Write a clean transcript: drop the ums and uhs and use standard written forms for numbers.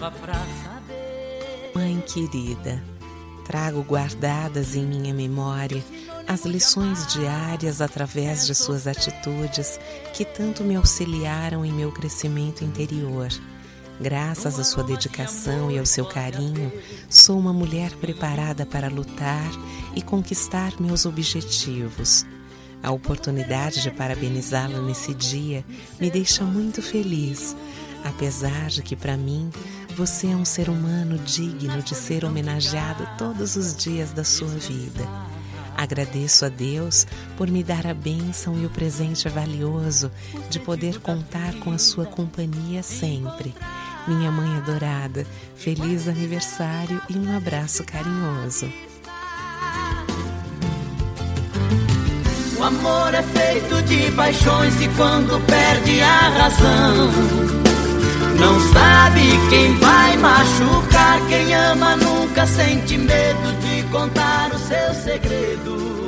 Mãe querida, trago guardadas em minha memória as lições diárias através de suas atitudes que tanto me auxiliaram em meu crescimento interior. Graças à sua dedicação e ao seu carinho, sou uma mulher preparada para lutar e conquistar meus objetivos. A oportunidade de parabenizá-la nesse dia me deixa muito feliz, apesar de que, para mim, você é um ser humano digno de ser homenageado todos os dias da sua vida. Agradeço a Deus por me dar a bênção e o presente valioso de poder contar com a sua companhia sempre. Minha mãe adorada, feliz aniversário e um abraço carinhoso. O amor é feito de paixões e quando perde a razão, não sabe quem vai machucar. Quem ama nunca sente medo de contar o seu segredo.